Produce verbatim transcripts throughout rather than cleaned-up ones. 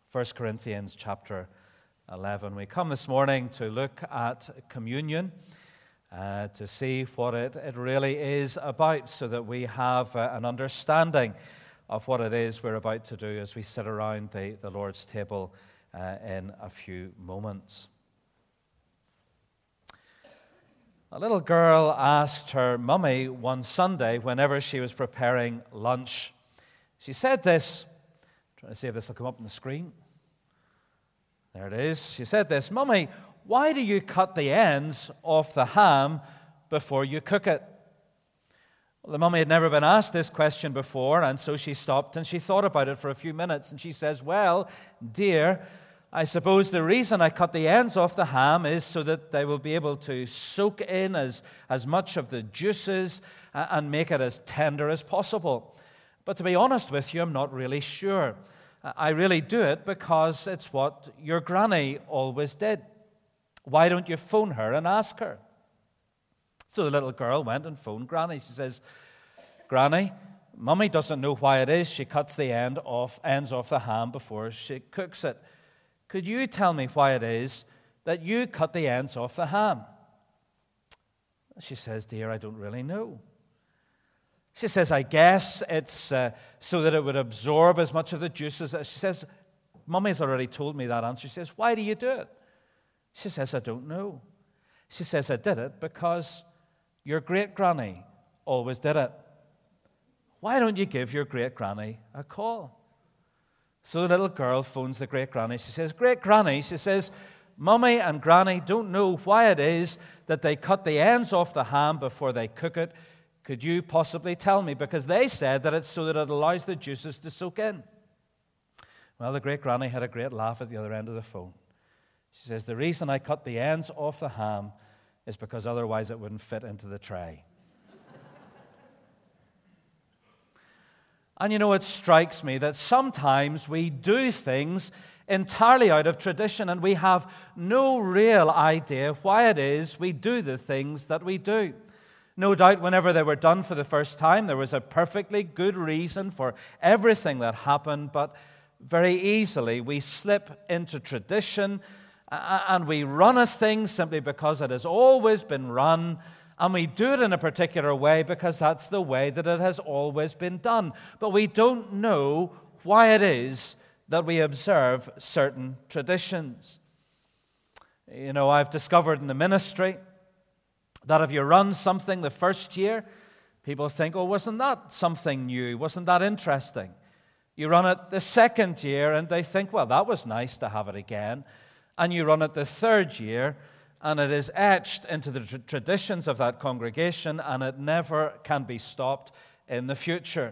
First Corinthians chapter eleven. We come this morning to look at communion, uh, to see what it, it really is about, so that we have uh, an understanding of what it is we're about to do as we sit around the, the Lord's table uh, in a few moments. A little girl asked her mummy one Sunday whenever she was preparing lunch. She said this, I'm trying to see if this will come up on the screen. There it is. She said this, "Mummy, why do you cut the ends off the ham before you cook it?" Well, the mummy had never been asked this question before, and so she stopped and she thought about it for a few minutes, and she says, "Well, dear, I suppose the reason I cut the ends off the ham is so that they will be able to soak in as, as much of the juices and make it as tender as possible. But to be honest with you, I'm not really sure. I really do it because it's what your granny always did. Why don't you phone her and ask her?" So the little girl went and phoned Granny. She says, "Granny, Mummy doesn't know why it is she cuts the end off, ends off the ham before she cooks it. Could you tell me why it is that you cut the ends off the ham?" She says, "Dear, I don't really know." She says, "I guess it's uh, so that it would absorb as much of the juices." She says, "Mummy's already told me that answer." She says, "Why do you do it?" She says, "I don't know." She says, "I did it because your great-granny always did it. Why don't you give your great-granny a call?" So the little girl phones the great-granny. She says, "Great-granny," she says, "Mummy and Granny don't know why it is that they cut the ends off the ham before they cook it. Could you possibly tell me? Because they said that it's so that it allows the juices to soak in." Well, the great-granny had a great laugh at the other end of the phone. She says, "The reason I cut the ends off the ham is because otherwise it wouldn't fit into the tray." And you know, it strikes me that sometimes we do things entirely out of tradition, and we have no real idea why it is we do the things that we do. No doubt whenever they were done for the first time, there was a perfectly good reason for everything that happened, but very easily we slip into tradition and we run a thing simply because it has always been run, and we do it in a particular way because that's the way that it has always been done. But we don't know why it is that we observe certain traditions. You know, I've discovered in the ministry that if you run something the first year, people think, "Oh, wasn't that something new? Wasn't that interesting?" You run it the second year, and they think, "Well, that was nice to have it again." And you run it the third year, and it is etched into the tra- traditions of that congregation, and it never can be stopped in the future.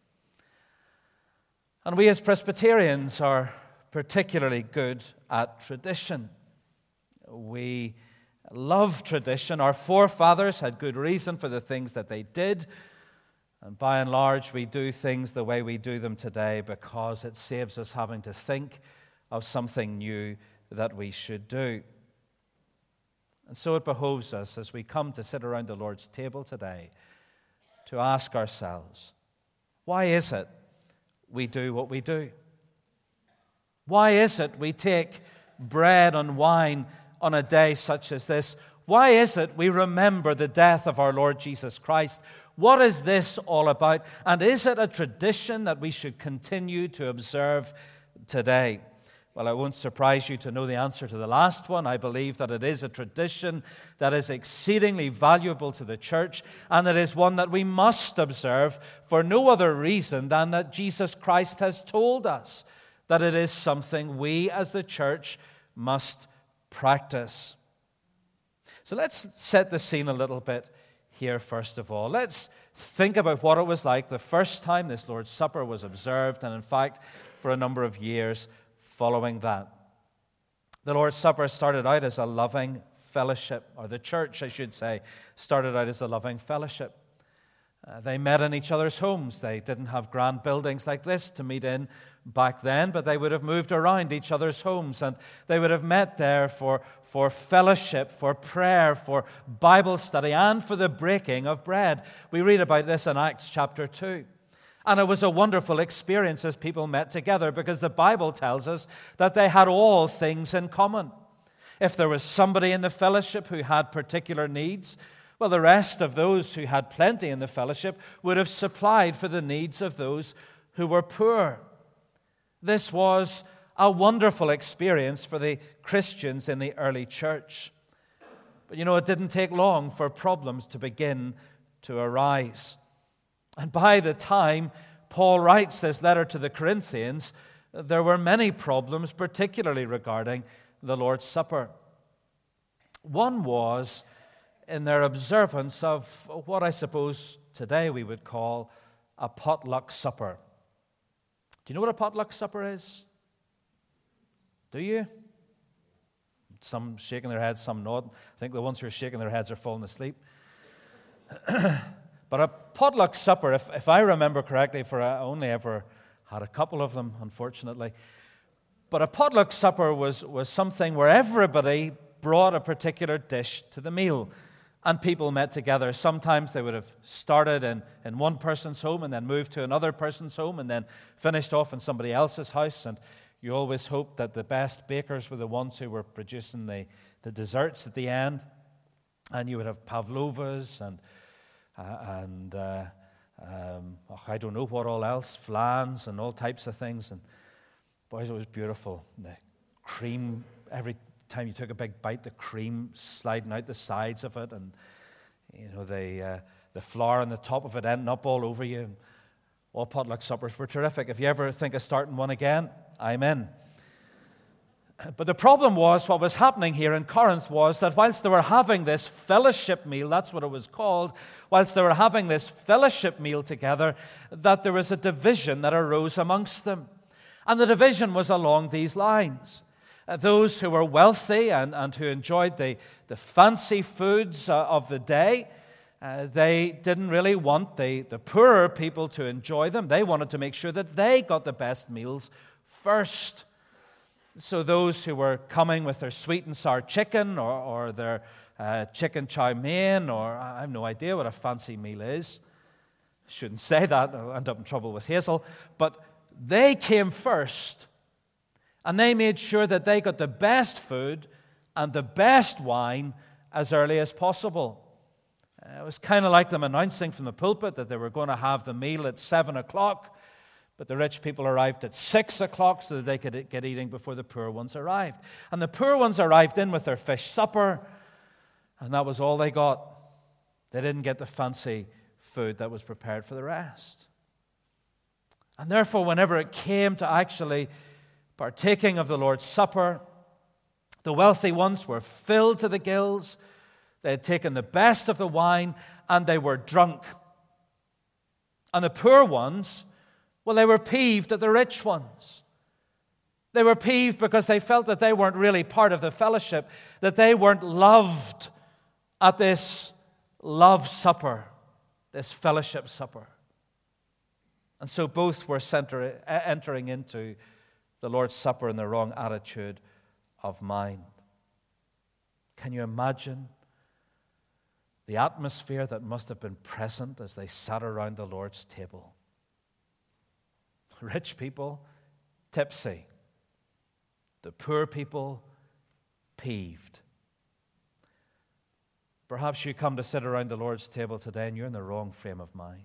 And we as Presbyterians are particularly good at tradition. We love tradition. Our forefathers had good reason for the things that they did, and by and large we do things the way we do them today because it saves us having to think of something new that we should do. And so it behoves us, as we come to sit around the Lord's table today, to ask ourselves, why is it we do what we do? Why is it we take bread and wine on a day such as this? Why is it we remember the death of our Lord Jesus Christ? What is this all about? And is it a tradition that we should continue to observe today? Well, it won't surprise you to know the answer to the last one. I believe that it is a tradition that is exceedingly valuable to the church, and it is one that we must observe for no other reason than that Jesus Christ has told us that it is something we as the church must practice. So let's set the scene a little bit here first of all. Let's think about what it was like the first time this Lord's Supper was observed, and in fact, for a number of years following that. The Lord's Supper started out as a loving fellowship, or the church, I should say, started out as a loving fellowship. Uh, they met in each other's homes. They didn't have grand buildings like this to meet in back then, but they would have moved around each other's homes, and they would have met there for, for fellowship, for prayer, for Bible study, and for the breaking of bread. We read about this in Acts chapter two. And it was a wonderful experience as people met together, because the Bible tells us that they had all things in common. If there was somebody in the fellowship who had particular needs, well, the rest of those who had plenty in the fellowship would have supplied for the needs of those who were poor. This was a wonderful experience for the Christians in the early church. But you know, it didn't take long for problems to begin to arise. And by the time Paul writes this letter to the Corinthians, there were many problems, particularly regarding the Lord's Supper. One was in their observance of what I suppose today we would call a potluck supper. Do you know what a potluck supper is? Do you? Some shaking their heads, some nodding. I think the ones who are shaking their heads are falling asleep. But a potluck supper, if, if I remember correctly, for I only ever had a couple of them, unfortunately. But a potluck supper was, was something where everybody brought a particular dish to the meal, and people met together. Sometimes they would have started in, in one person's home and then moved to another person's home and then finished off in somebody else's house. And you always hoped that the best bakers were the ones who were producing the, the desserts at the end. And you would have pavlovas and uh, and uh, um, oh, I don't know what all else, flans and all types of things. And boys, it was beautiful. The cream, every time you took a big bite, the cream sliding out the sides of it, and you know the uh, the flour on the top of it ending up all over you. All potluck suppers were terrific. If you ever think of starting one again, I'm in. But the problem was, what was happening here in Corinth was that whilst they were having this fellowship meal, that's what it was called, whilst they were having this fellowship meal together, that there was a division that arose amongst them. And the division was along these lines. Uh, those who were wealthy and, and who enjoyed the, the fancy foods uh, of the day, uh, they didn't really want the, the poorer people to enjoy them. They wanted to make sure that they got the best meals first. So those who were coming with their sweet and sour chicken or, or their uh, chicken chow mein, or I have no idea what a fancy meal is. Shouldn't say that, I'll end up in trouble with Hazel. But they came first, and they made sure that they got the best food and the best wine as early as possible. It was kind of like them announcing from the pulpit that they were going to have the meal at seven o'clock, but the rich people arrived at six o'clock so that they could get eating before the poor ones arrived. And the poor ones arrived in with their fish supper, and that was all they got. They didn't get the fancy food that was prepared for the rest. And therefore, whenever it came to actually partaking of the Lord's Supper, the wealthy ones were filled to the gills. They had taken the best of the wine, and they were drunk. And the poor ones, well, they were peeved at the rich ones. They were peeved because they felt that they weren't really part of the fellowship, that they weren't loved at this love supper, this fellowship supper. And so both were center, entering into the Lord's Supper in the wrong attitude of mind. Can you imagine the atmosphere that must have been present as they sat around the Lord's table? Rich people, tipsy. The poor people, peeved. Perhaps you come to sit around the Lord's table today and you're in the wrong frame of mind.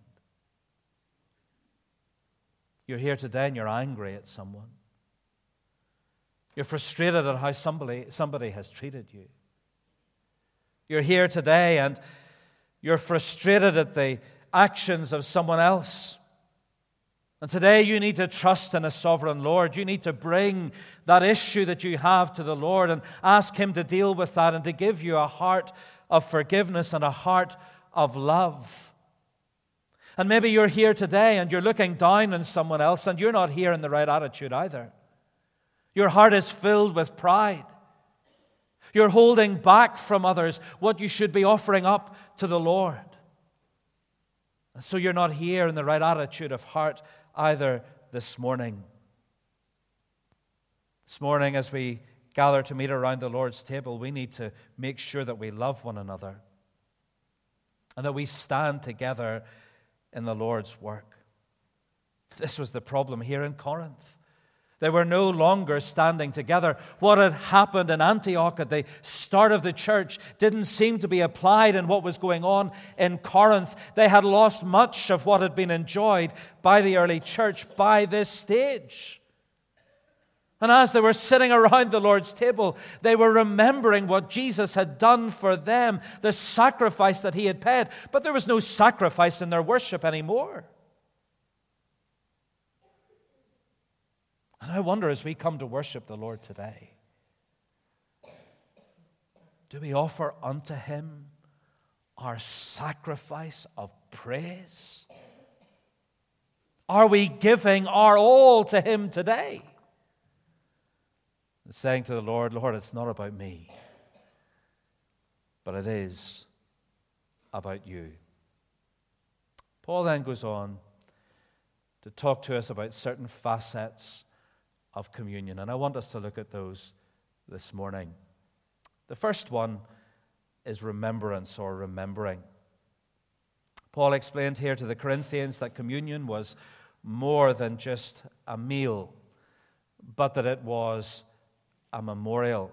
You're here today and you're angry at someone. You're frustrated at how somebody, somebody has treated you. You're here today and you're frustrated at the actions of someone else. And today you need to trust in a sovereign Lord. You need to bring that issue that you have to the Lord and ask Him to deal with that and to give you a heart of forgiveness and a heart of love. And maybe you're here today and you're looking down on someone else and you're not here in the right attitude either. Your heart is filled with pride. You're holding back from others what you should be offering up to the Lord. And so you're not here in the right attitude of heart either this morning. This morning, as we gather to meet around the Lord's table, we need to make sure that we love one another and that we stand together in the Lord's work. This was the problem here in Corinth. They were no longer standing together. What had happened in Antioch at the start of the church didn't seem to be applied in what was going on in Corinth. They had lost much of what had been enjoyed by the early church by this stage. And as they were sitting around the Lord's table, they were remembering what Jesus had done for them, the sacrifice that he had paid. But there was no sacrifice in their worship anymore. And I wonder, as we come to worship the Lord today, do we offer unto him our sacrifice of praise? Are we giving our all to him today? And saying to the Lord, Lord, it's not about me, but it is about you. Paul then goes on to talk to us about certain facets of communion, and I want us to look at those this morning. The first one is remembrance or remembering. Paul explained here to the Corinthians that communion was more than just a meal, but that it was a memorial.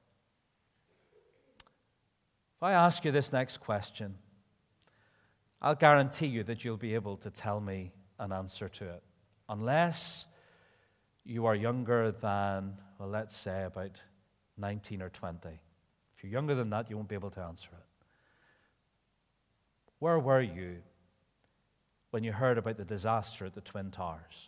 If I ask you this next question, I'll guarantee you that you'll be able to tell me an answer to it, unless you are younger than, well, let's say about nineteen or twenty. If you're younger than that, you won't be able to answer it. Where were you when you heard about the disaster at the Twin Towers?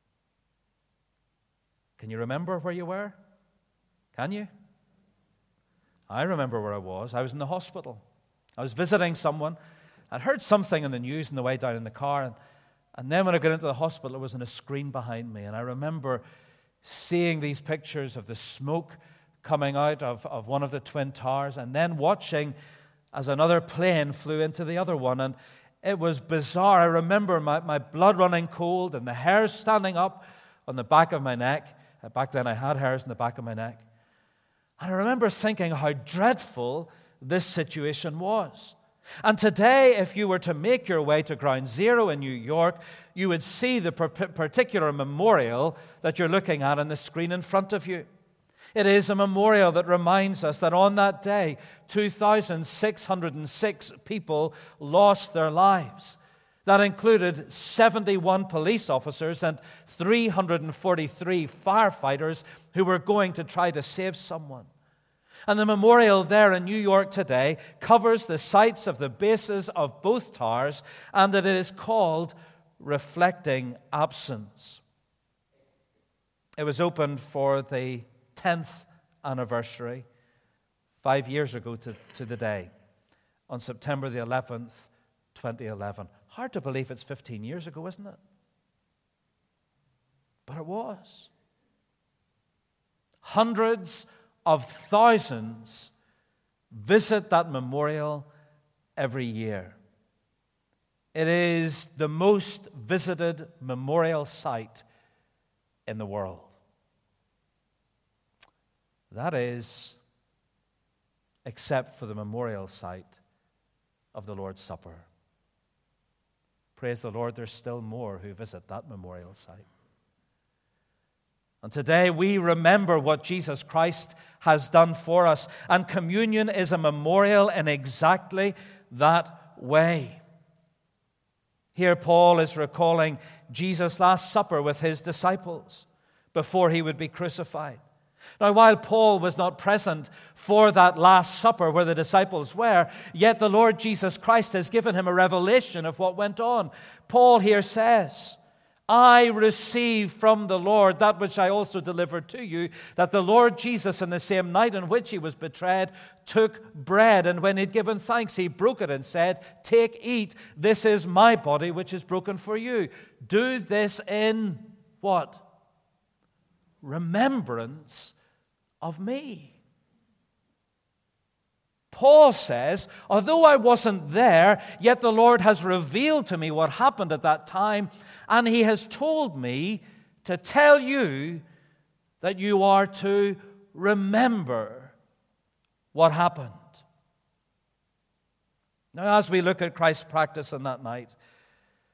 Can you remember where you were? Can you? I remember where I was. I was in the hospital. I was visiting someone. I'd heard something in the news on the way down in the car, and And then when I got into the hospital, it was on a screen behind me. And I remember seeing these pictures of the smoke coming out of, of one of the Twin Towers, and then watching as another plane flew into the other one. And it was bizarre. I remember my, my blood running cold and the hairs standing up on the back of my neck. Back then I had hairs on the back of my neck. And I remember thinking how dreadful this situation was. And today, if you were to make your way to Ground Zero in New York, you would see the particular memorial that you're looking at on the screen in front of you. It is a memorial that reminds us that on that day, two thousand six hundred six people lost their lives. That included seventy-one police officers and three hundred forty-three firefighters who were going to try to save someone. And the memorial there in New York today covers the sites of the bases of both towers, and that it is called Reflecting Absence. It was opened for the tenth anniversary, five years ago to, to the day, on September the eleventh, twenty eleven. Hard to believe it's fifteen years ago, isn't it? But it was. Hundreds of thousands visit that memorial every year. It is the most visited memorial site in the world. That is, except for the memorial site of the Lord's Supper. Praise the Lord, there's still more who visit that memorial site. And today we remember what Jesus Christ has done for us. And communion is a memorial in exactly that way. Here Paul is recalling Jesus' Last Supper with his disciples before he would be crucified. Now, while Paul was not present for that Last Supper where the disciples were, yet the Lord Jesus Christ has given him a revelation of what went on. Paul here says, I received from the Lord that which I also delivered to you, that the Lord Jesus, in the same night in which he was betrayed, took bread, and when he'd given thanks, he broke it and said, Take, eat, this is my body which is broken for you. Do this in what? Remembrance of me. Paul says, although I wasn't there, yet the Lord has revealed to me what happened at that time, and he has told me to tell you that you are to remember what happened. Now, as we look at Christ's practice on that night,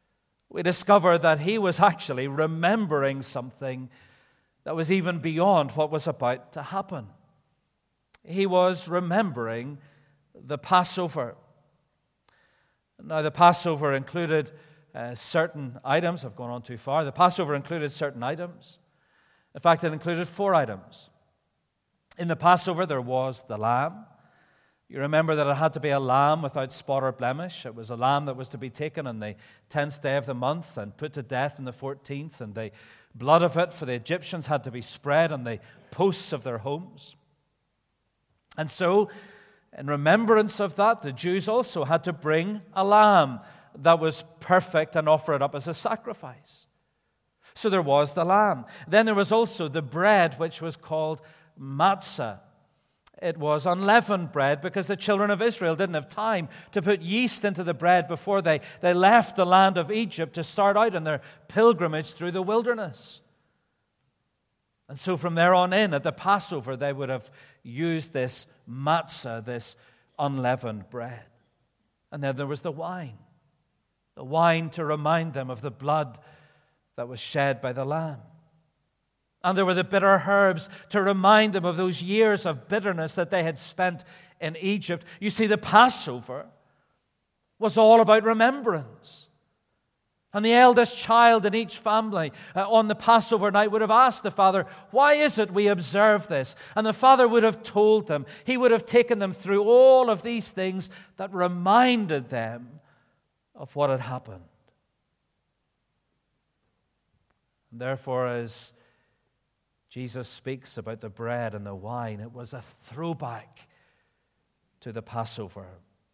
we discover that he was actually remembering something that was even beyond what was about to happen. He was remembering the Passover. Now, the Passover included uh, certain items. I've gone on too far. The Passover included certain items. In fact, it included four items. In the Passover, there was the lamb. You remember that it had to be a lamb without spot or blemish. It was a lamb that was to be taken on the tenth day of the month and put to death on the fourteenth, and the blood of it for the Egyptians had to be spread on the posts of their homes. And so, in remembrance of that, the Jews also had to bring a lamb that was perfect and offer it up as a sacrifice. So there was the lamb. Then there was also the bread, which was called matzah. It was unleavened bread because the children of Israel didn't have time to put yeast into the bread before they, they left the land of Egypt to start out on their pilgrimage through the wilderness. And so from there on in, at the Passover, they would have used this matzah, this unleavened bread. And then there was the wine. The wine to remind them of the blood that was shed by the Lamb. And there were the bitter herbs to remind them of those years of bitterness that they had spent in Egypt. You see, the Passover was all about remembrance. And the eldest child in each family uh, on the Passover night would have asked the father, why is it we observe this? And the father would have told them. He would have taken them through all of these things that reminded them of what had happened. And therefore, as Jesus speaks about the bread and the wine, it was a throwback to the Passover.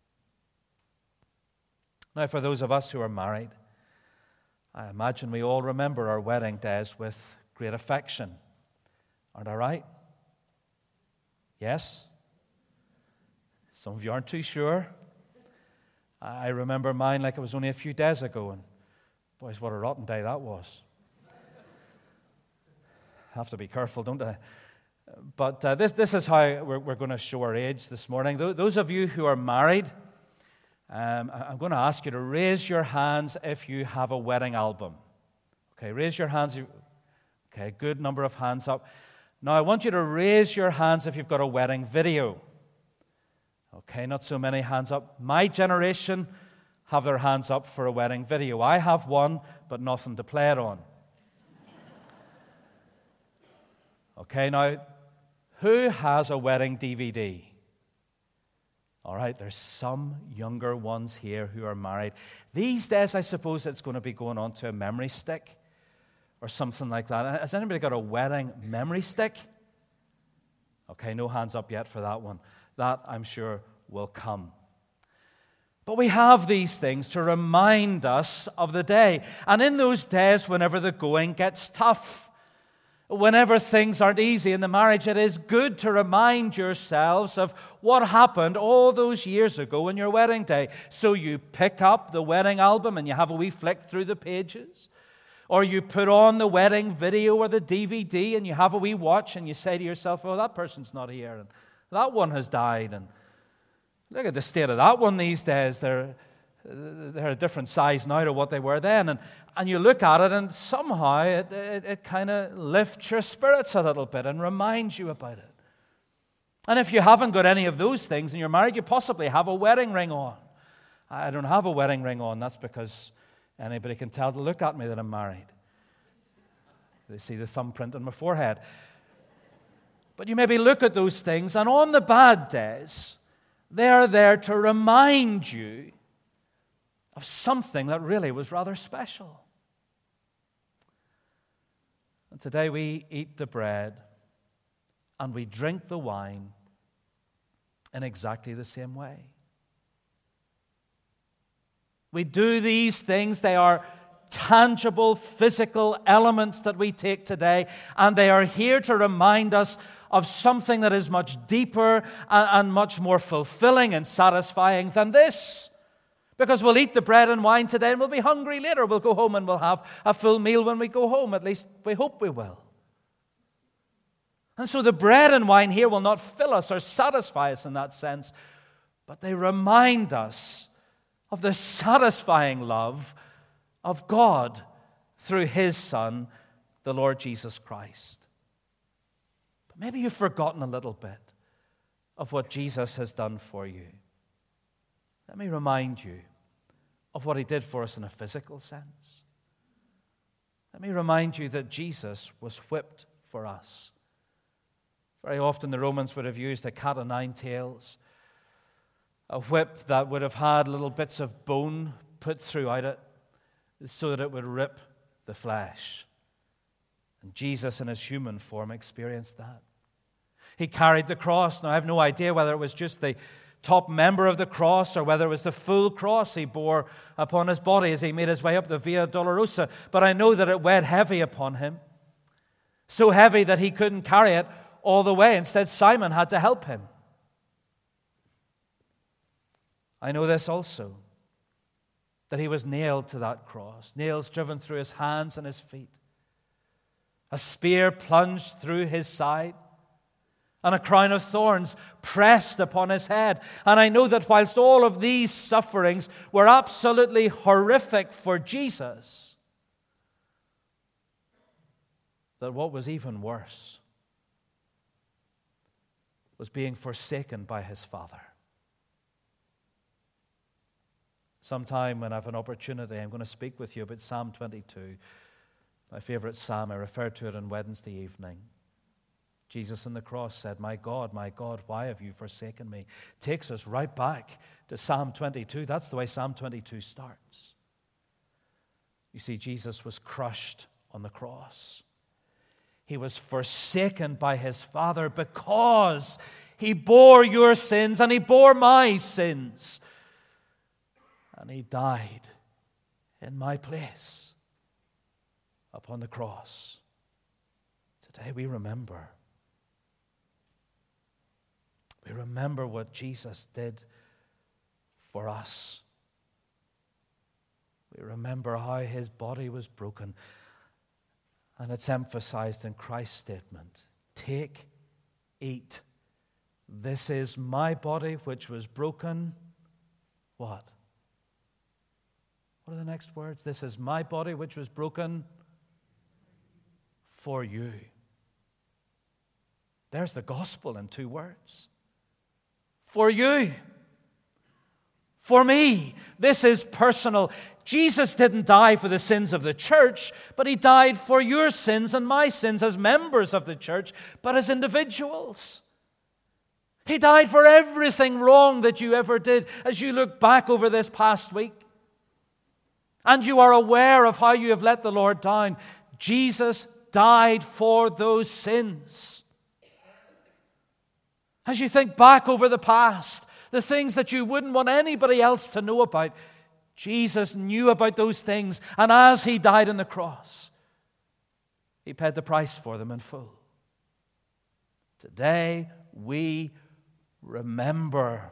Now, for those of us who are married, I imagine we all remember our wedding days with great affection. Aren't I right? Yes? Some of you aren't too sure. I remember mine like it was only a few days ago, and boys, what a rotten day that was. Have to be careful, don't I? But uh, this this is how we're, we're going to show our age this morning. Those of you who are married, um, I'm going to ask you to raise your hands if you have a wedding album. Okay, raise your hands. Okay, good number of hands up. Now, I want you to raise your hands if you've got a wedding video. Okay, not so many hands up. My generation have their hands up for a wedding video. I have one, but nothing to play it on. Okay, now, who has a wedding D V D? All right, there's some younger ones here who are married. These days, I suppose it's going to be going on to a memory stick or something like that. Has anybody got a wedding memory stick? Okay, no hands up yet for that one. That, I'm sure, will come. But we have these things to remind us of the day. And in those days, whenever the going gets tough, whenever things aren't easy in the marriage, it is good to remind yourselves of what happened all those years ago on your wedding day. So you pick up the wedding album and you have a wee flick through the pages. Or you put on the wedding video or the D V D and you have a wee watch and you say to yourself, oh, that person's not here and that one has died. And look at the state of that one these days. They're They're a different size now to what they were then. And, and you look at it and somehow it, it, it kind of lifts your spirits a little bit and reminds you about it. And if you haven't got any of those things and you're married, you possibly have a wedding ring on. I don't have a wedding ring on. That's because anybody can tell to look at me that I'm married. They see the thumbprint on my forehead. But you maybe look at those things, and on the bad days, they are there to remind you of something that really was rather special. And today we eat the bread and we drink the wine in exactly the same way. We do these things. They are tangible, physical elements that we take today, and they are here to remind us of something that is much deeper and, and much more fulfilling and satisfying than this. Because we'll eat the bread and wine today and we'll be hungry later. We'll go home and we'll have a full meal when we go home. At least we hope we will. And so the bread and wine here will not fill us or satisfy us in that sense, but they remind us of the satisfying love of God through his Son, the Lord Jesus Christ. But maybe you've forgotten a little bit of what Jesus has done for you. Let me remind you of what he did for us in a physical sense. Let me remind you that Jesus was whipped for us. Very often the Romans would have used a cat o' nine tails, a whip that would have had little bits of bone put throughout it so that it would rip the flesh. And Jesus in his human form experienced that. He carried the cross. Now I have no idea whether it was just the top member of the cross or whether it was the full cross he bore upon his body as he made his way up the Via Dolorosa, but I know that it weighed heavy upon him. So heavy that he couldn't carry it all the way. Instead, Simon had to help him. I know this also, that he was nailed to that cross, nails driven through his hands and his feet, a spear plunged through his side, and a crown of thorns pressed upon his head. And I know that whilst all of these sufferings were absolutely horrific for Jesus, that what was even worse was being forsaken by his Father. Sometime when I have an opportunity, I'm going to speak with you about Psalm twenty-two, my favorite psalm. I referred to it on Wednesday evening. Jesus on the cross said, "My God, my God, why have you forsaken me?" Takes us right back to Psalm twenty-two. That's the way Psalm twenty-two starts. You see, Jesus was crushed on the cross. He was forsaken by his Father because he bore your sins and he bore my sins. And he died in my place upon the cross. Today we remember. We remember what Jesus did for us. We remember how his body was broken. And it's emphasized in Christ's statement. Take, eat. This is my body which was broken. What? What are the next words? This is my body which was broken for you. There's the gospel in two words. For you. For me. This is personal. Jesus didn't die for the sins of the church, but he died for your sins and my sins as members of the church, but as individuals. He died for everything wrong that you ever did. As you look back over this past week, and you are aware of how you have let the Lord down, Jesus died for those sins. As you think back over the past, the things that you wouldn't want anybody else to know about, Jesus knew about those things, and as he died on the cross, he paid the price for them in full. Today, we remember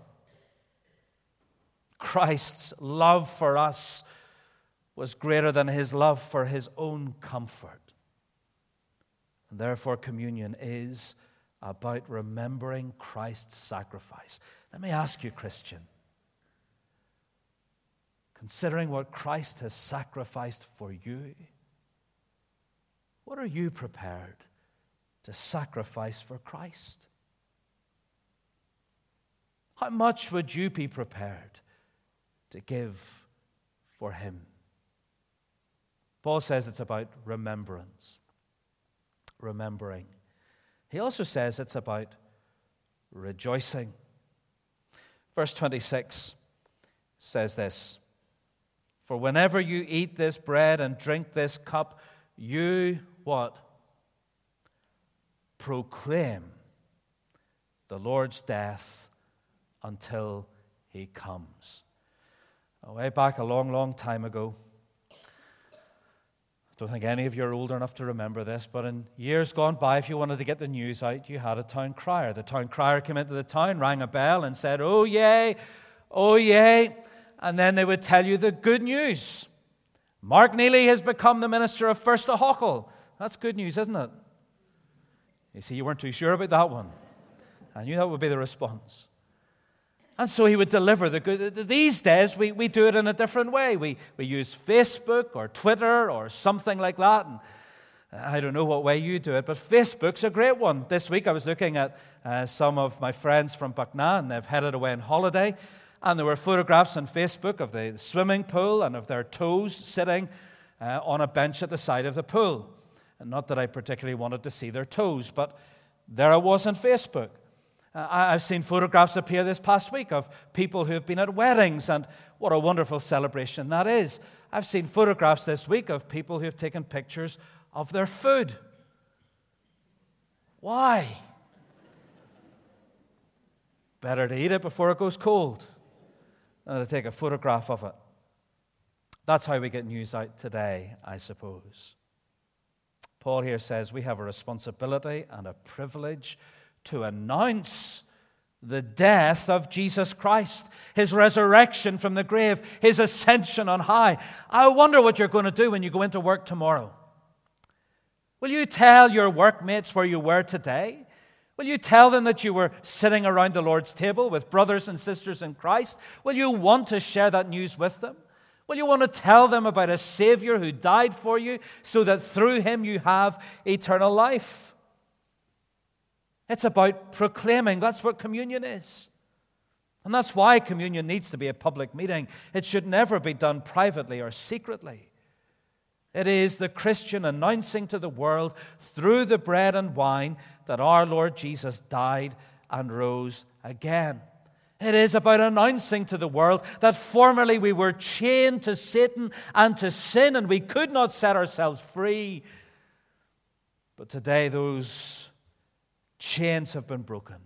Christ's love for us was greater than his love for his own comfort. And therefore, communion is about remembering Christ's sacrifice. Let me ask you, Christian, considering what Christ has sacrificed for you, what are you prepared to sacrifice for Christ? How much would you be prepared to give for him? Paul says it's about remembrance, remembering. He also says it's about rejoicing. Verse twenty-six says this, "For whenever you eat this bread and drink this cup, you," what? "Proclaim the Lord's death until he comes." Way back a long, long time ago, I don't think any of you are old enough to remember this, but in years gone by, if you wanted to get the news out, you had a town crier. The town crier came into the town, rang a bell, and said, "Oh, yay, oh, yay." And then they would tell you the good news. Mark Neely has become the minister of First of Hochel. That's good news, isn't it? You see, you weren't too sure about that one. I knew that would be the response. And so he would deliver the good. These days, we, we do it in a different way. We, we use Facebook or Twitter or something like that. And I don't know what way you do it, but Facebook's a great one. This week I was looking at uh, some of my friends from Bucknell, they've headed away on holiday, and there were photographs on Facebook of the swimming pool and of their toes sitting uh, on a bench at the side of the pool. And not that I particularly wanted to see their toes, but there I was on Facebook. Uh, I've seen photographs appear this past week of people who have been at weddings, and what a wonderful celebration that is. I've seen photographs this week of people who have taken pictures of their food. Why? Better to eat it before it goes cold than to take a photograph of it. That's how we get news out today, I suppose. Paul here says we have a responsibility and a privilege to announce the death of Jesus Christ, his resurrection from the grave, his ascension on high. I wonder what you're going to do when you go into work tomorrow. Will you tell your workmates where you were today? Will you tell them that you were sitting around the Lord's table with brothers and sisters in Christ? Will you want to share that news with them? Will you want to tell them about a Savior who died for you so that through him you have eternal life? It's about proclaiming. That's what communion is. And that's why communion needs to be a public meeting. It should never be done privately or secretly. It is the Christian announcing to the world through the bread and wine that our Lord Jesus died and rose again. It is about announcing to the world that formerly we were chained to Satan and to sin and we could not set ourselves free. But today those chains have been broken.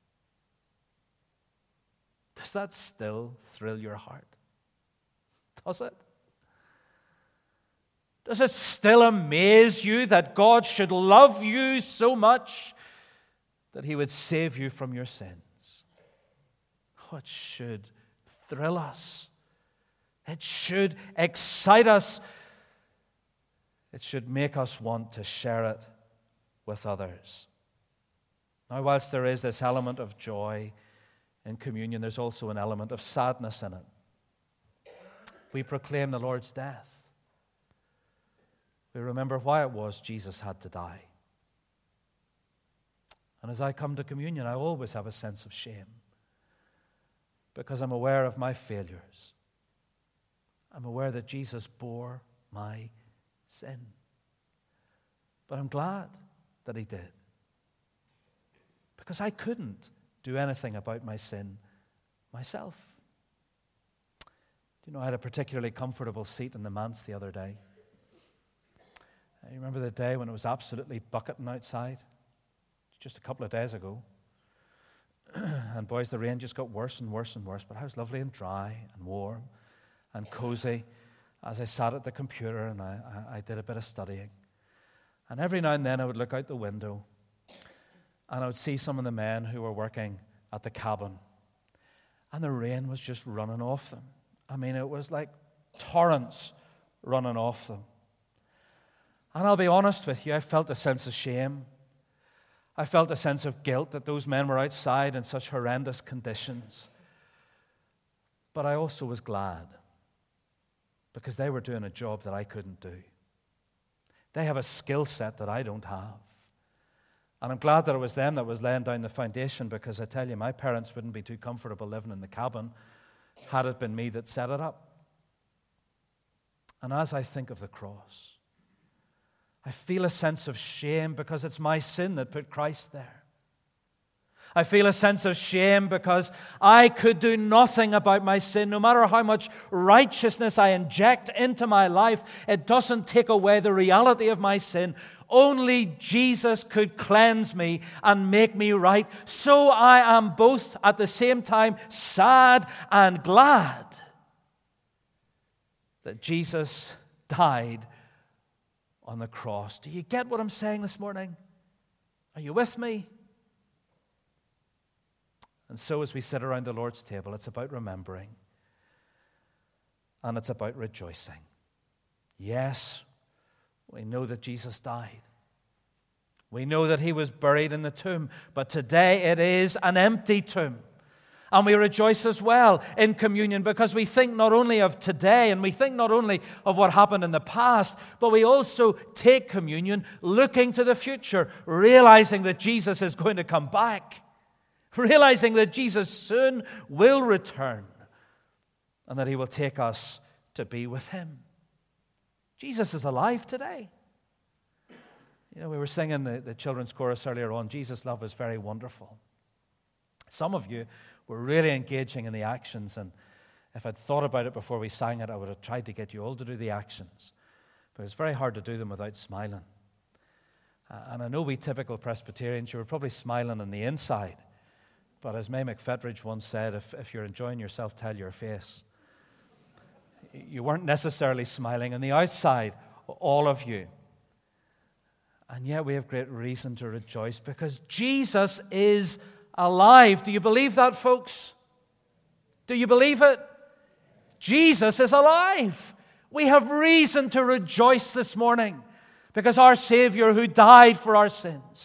Does that still thrill your heart? Does it? Does it still amaze you that God should love you so much that he would save you from your sins? Oh, it should thrill us. It should excite us. It should make us want to share it with others. Now, whilst there is this element of joy in communion, there's also an element of sadness in it. We proclaim the Lord's death. We remember why it was Jesus had to die. And as I come to communion, I always have a sense of shame because I'm aware of my failures. I'm aware that Jesus bore my sin. But I'm glad that he did because I couldn't do anything about my sin myself. Do you know, I had a particularly comfortable seat in the manse the other day. You remember the day when it was absolutely bucketing outside? Just a couple of days ago. And boys, the rain just got worse and worse and worse. But I was lovely and dry and warm and cozy as I sat at the computer and I, I, I did a bit of studying. And every now and then I would look out the window and I would see some of the men who were working at the cabin. And the rain was just running off them. I mean, it was like torrents running off them. And I'll be honest with you, I felt a sense of shame. I felt a sense of guilt that those men were outside in such horrendous conditions. But I also was glad because they were doing a job that I couldn't do. They have a skill set that I don't have. And I'm glad that it was them that was laying down the foundation because I tell you, my parents wouldn't be too comfortable living in the cabin had it been me that set it up. And as I think of the cross, I feel a sense of shame because it's my sin that put Christ there. I feel a sense of shame because I could do nothing about my sin. No matter how much righteousness I inject into my life, it doesn't take away the reality of my sin. Only Jesus could cleanse me and make me right. So I am both at the same time sad and glad that Jesus died on the cross. Do you get what I'm saying this morning? Are you with me? And so as we sit around the Lord's table, it's about remembering and it's about rejoicing. Yes, we know that Jesus died. We know that he was buried in the tomb, but today it is an empty tomb. And we rejoice as well in communion because we think not only of today and we think not only of what happened in the past, but we also take communion looking to the future, realizing that Jesus is going to come back, realizing that Jesus soon will return and that he will take us to be with him. Jesus is alive today. You know, we were singing the, the children's chorus earlier on, Jesus' love is very wonderful. Some of you were really engaging in the actions, and if I'd thought about it before we sang it, I would have tried to get you all to do the actions. But it's very hard to do them without smiling. Uh, and I know we typical Presbyterians, you were probably smiling on the inside. But as May McFetridge once said, if, if you're enjoying yourself, tell your face. You weren't necessarily smiling on the outside, all of you. And yet we have great reason to rejoice because Jesus is alive. Do you believe that, folks? Do you believe it? Jesus is alive. We have reason to rejoice this morning because our Savior, who died for our sins,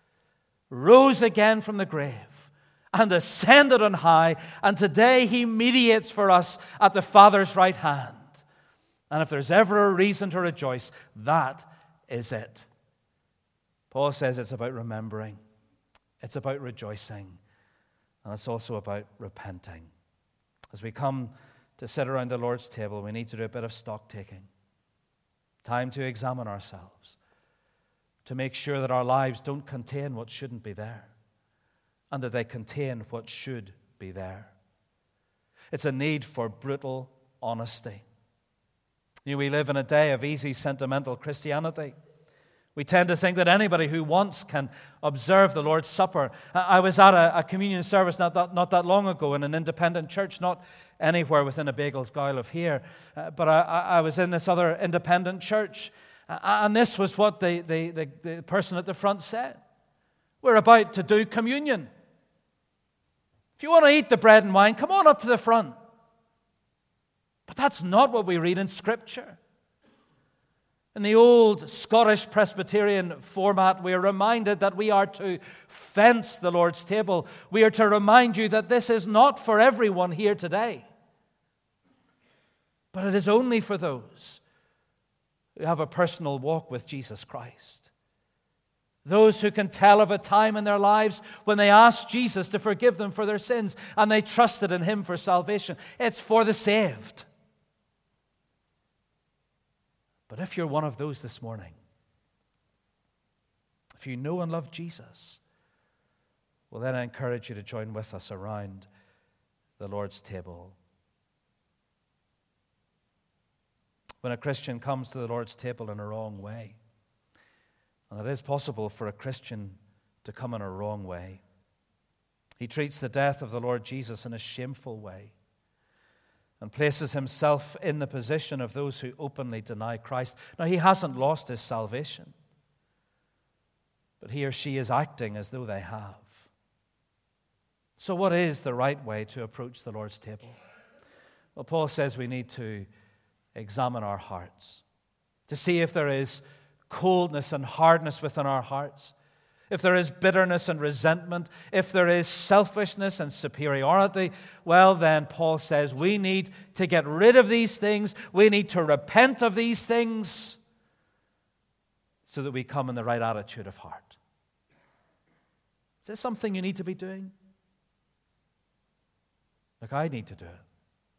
rose again from the grave and ascended on high, and today he mediates for us at the Father's right hand. And if there's ever a reason to rejoice, that is it. Paul says it's about remembering, it's about rejoicing, and it's also about repenting. As we come to sit around the Lord's table, we need to do a bit of stock taking. Time to examine ourselves, to make sure that our lives don't contain what shouldn't be there, and that they contain what should be there. It's a need for brutal honesty. You know, we live in a day of easy, sentimental Christianity. We tend to think that anybody who wants can observe the Lord's Supper. I was at a, a communion service not that, not that long ago in an independent church, not anywhere within a bagel's guile of here, uh, but I, I was in this other independent church, uh, and this was what the, the, the, the person at the front said. We're about to do communion. If you want to eat the bread and wine, come on up to the front. But that's not what we read in Scripture. In the old Scottish Presbyterian format, we are reminded that we are to fence the Lord's table. We are to remind you that this is not for everyone here today, but it is only for those who have a personal walk with Jesus Christ. Those who can tell of a time in their lives when they asked Jesus to forgive them for their sins and they trusted in him for salvation. It's for the saved. But if you're one of those this morning, if you know and love Jesus, well, then I encourage you to join with us around the Lord's table. When a Christian comes to the Lord's table in a wrong way, and it is possible for a Christian to come in a wrong way, he treats the death of the Lord Jesus in a shameful way, and places himself in the position of those who openly deny Christ. Now, he hasn't lost his salvation, but he or she is acting as though they have. So what is the right way to approach the Lord's table? Well, Paul says we need to examine our hearts, to see if there is coldness and hardness within our hearts, if there is bitterness and resentment, if there is selfishness and superiority, well then, Paul says, we need to get rid of these things. We need to repent of these things so that we come in the right attitude of heart. Is this something you need to be doing? Look, I need to do it.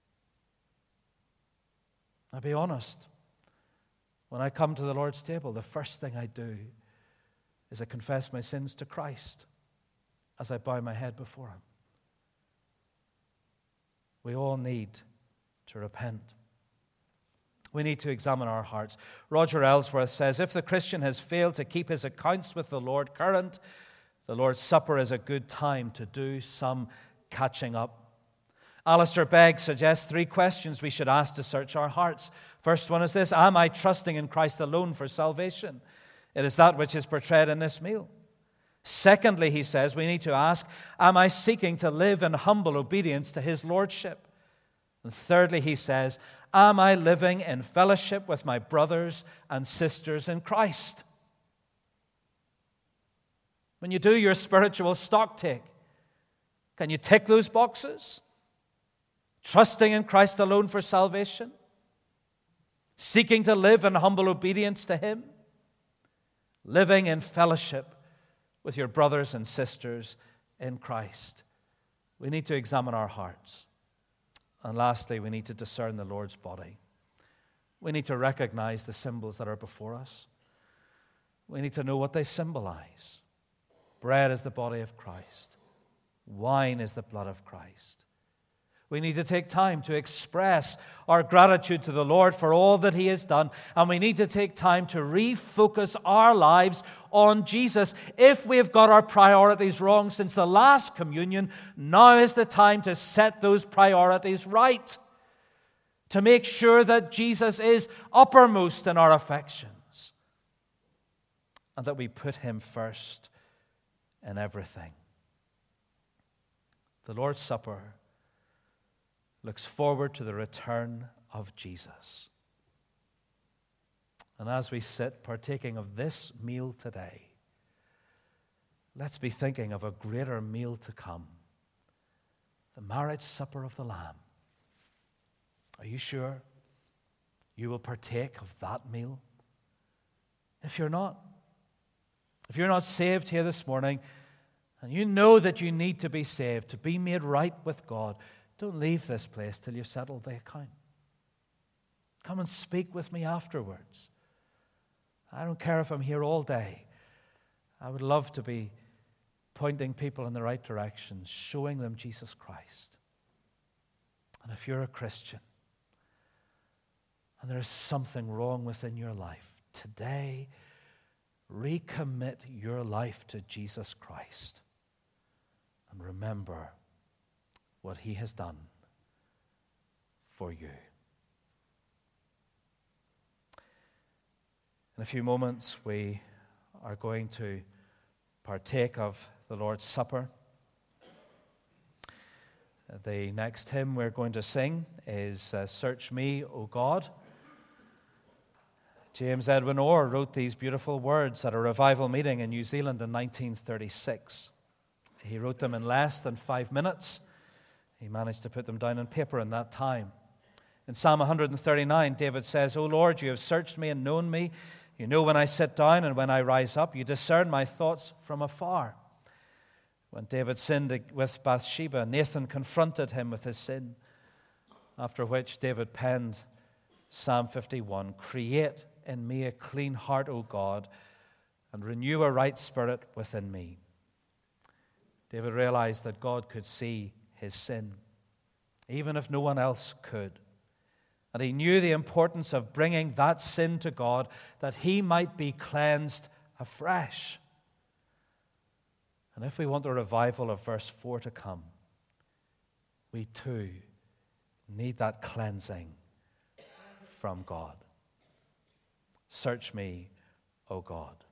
I'll be honest. When I come to the Lord's table, the first thing I do is I confess my sins to Christ as I bow my head before him. We all need to repent. We need to examine our hearts. Roger Ellsworth says, if the Christian has failed to keep his accounts with the Lord current, the Lord's Supper is a good time to do some catching up. Alistair Begg suggests three questions we should ask to search our hearts. First one is this: am I trusting in Christ alone for salvation? It is that which is portrayed in this meal. Secondly, he says, we need to ask, am I seeking to live in humble obedience to his lordship? And thirdly, he says, am I living in fellowship with my brothers and sisters in Christ? When you do your spiritual stock take, Can you tick those boxes? Trusting in Christ alone for salvation? Seeking to live in humble obedience to Him? Living in fellowship with your brothers and sisters in Christ? We need to examine our hearts. And lastly, we need to discern the Lord's body. We need to recognize the symbols that are before us. We need to know what they symbolize. Bread is the body of Christ. Wine is the blood of Christ. We need to take time to express our gratitude to the Lord for all that He has done. And we need to take time to refocus our lives on Jesus. If we've got our priorities wrong since the last communion, now is the time to set those priorities right. To make sure that Jesus is uppermost in our affections. And that we put Him first in everything. The Lord's Supper looks forward to the return of Jesus. And as we sit partaking of this meal today, let's be thinking of a greater meal to come, the marriage supper of the Lamb. Are you sure you will partake of that meal? If you're not, if you're not saved here this morning, and you know that you need to be saved, to be made right with God, don't leave this place till you've settled the account. Come and speak with me afterwards. I don't care if I'm here all day. I would love to be pointing people in the right direction, showing them Jesus Christ. And if you're a Christian and there is something wrong within your life, today, recommit your life to Jesus Christ. And remember what He has done for you. In a few moments, we are going to partake of the Lord's Supper. The next hymn we're going to sing is uh, Search Me, O God. James Edwin Orr wrote these beautiful words at a revival meeting in New Zealand in nineteen thirty-six. He wrote them in less than five minutes. He managed to put them down on paper in that time. In Psalm one thirty-nine, David says, O Lord, you have searched me and known me. You know when I sit down and when I rise up. You discern my thoughts from afar. When David sinned with Bathsheba, Nathan confronted him with his sin, after which David penned Psalm fifty-one, Create in me a clean heart, O God, and renew a right spirit within me. David realized that God could see his sin, even if no one else could. And he knew the importance of bringing that sin to God that he might be cleansed afresh. And if we want the revival of verse four to come, we too need that cleansing from God. Search me, O God.